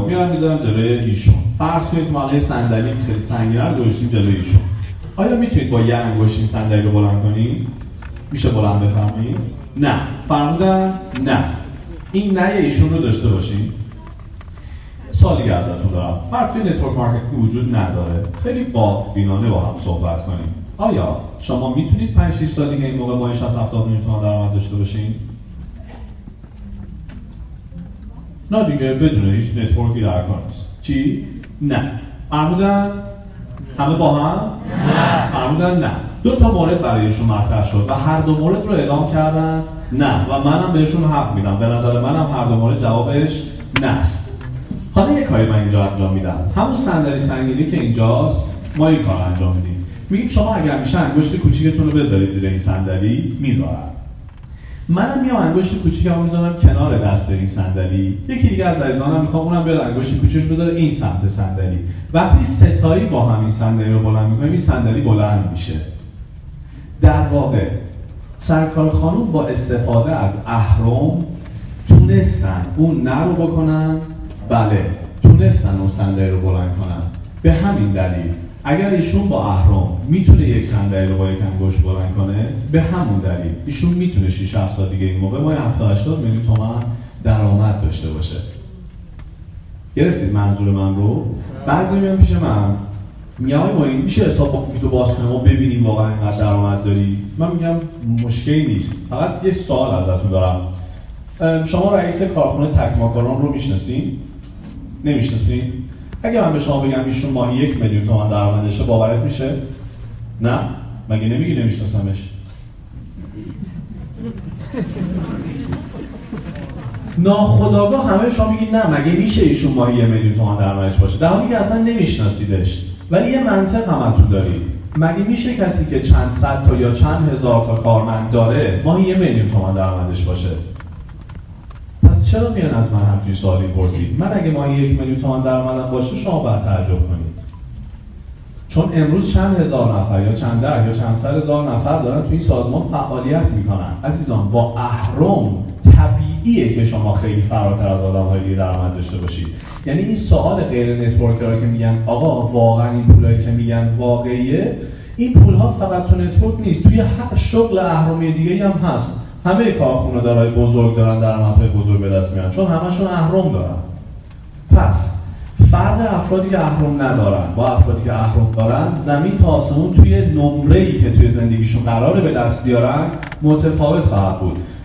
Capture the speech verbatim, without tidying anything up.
میارم میذارم جلوی ایشون. فرض کنید ما الان صندلی خیلی سنگینه رو گذاشتیم جلوی ایشون. آیا میتونید با یه انگشت این صندلی رو بلند کنید؟ میشه بلند بفرمایید؟ نه. فرمودن نه. این نه ایشون رو داشته باشین. سوالی که ازتون دارم. فرق توی نتورک مارکتینگ وجود نداره. خیلی باطبینانه با هم صحبت کنیم. آیا شما میتونید پنج شش سال دیگه این موقع ماهی شصت هفتاد میلیون تومان درآمد داشته باشین؟ نه دیگه، بدون هیچ نتورکی در کار نیست. چی؟ نه. فرمودن همه با هم؟ نه. فرمودن نه. دو تا مورد برایشون مطرح شد و هر دو مورد رو اعلام کردن نه و منم بهشون حق میدم. به نظر منم هر دو مورد جوابش نه است. حالا یه کاری من اینجا انجام میدم. همون صندلی سنگینی که اینجاست ما این کار انجام میدیم. میگیم شما اگر میشه انگشت کوچیکتون رو بذارید زیر این صندلی، میذارم. منم میام انگشت کوچیکمو میذارم کنار دست این صندلی. یکی دیگه از عزیزانم میخوام اونم بیاد انگشت کوچیکش بذاره این سمت صندلی. وقتی ستایی با هم این صندلی رو بلند میکنیم این صندلی بلند میشه. در واقع سرکار خانم با استفاده از اهرم تونستن اون نه رو بکنن، بله تونستن اون صندلی رو بلند کنن. به همین دلیل اگر ایشون با اهرم میتونه یک صندلی رو با یک انگشت بلند کنه، به همون دلیل ایشون میتونه شش هفت سال دیگه این موقع ما هفتاد هشتاد میلیون تومان درآمد داشته باشه. گرفتید منظور من رو؟ بعضی میان پیش من میگم ما این میشه حساب با تو باز کنیم ما ببینیم واقعا اینقدر درآمد داری؟ من میگم مشکلی نیست. فقط یه سوال ازتون دارم. شما رئیس کارخونه تک ماکارون رو میشناسین؟ نمیشناسین؟ اگه من به شما بگم ایشون ماهی یک میلیون تومان درآمد داشته باورت میشه؟ نه؟ مگه نمیگی نمیشناسمش؟ ناخودآگاه همه شما میگید نه مگه میشه ایشون ماهی یک میلیون تومان درآمدش باشه، در حالی که اصلا نمیشناسیدش. ولی یه منطق همتون دارید. مگه میشه کسی که چند صد تا یا چند هزار تا کارمند داره ماهی یک میلیون تومان درآمدش باشه؟ پس چرا میان از من همچین سوالی پرسید؟ من اگه ماهی یک میلیون تومان درآمدم باشه شما باید تعجب کنید. چون امروز چند هزار نفر یا چند ده یا چند صد هزار نفر دارن توی این سازمان فعالیت میکنن. عزیزان با اهرم طبیعیه که شما خیلی فراتر از آدم‌های دیگه درآمد داشته باشید. یعنی این سوال غیر نتورکرها که میگن آقا واقعا این پولایی که میگن واقعیه، این پولها فقط تو نتورک نیست، توی هر شغل اهرمی دیگه هم هست. همه کارخونه‌دارای بزرگ دارن درآمدهای بزرگ به دست میارن چون همشون اهرم دارن. پس فرق افرادی که اهرم ندارن با افرادی که اهرم دارن زمین تا آسمون توی نمره‌ای که توی زندگیشون قراره به دست بیارن متفاوت خواهد بود.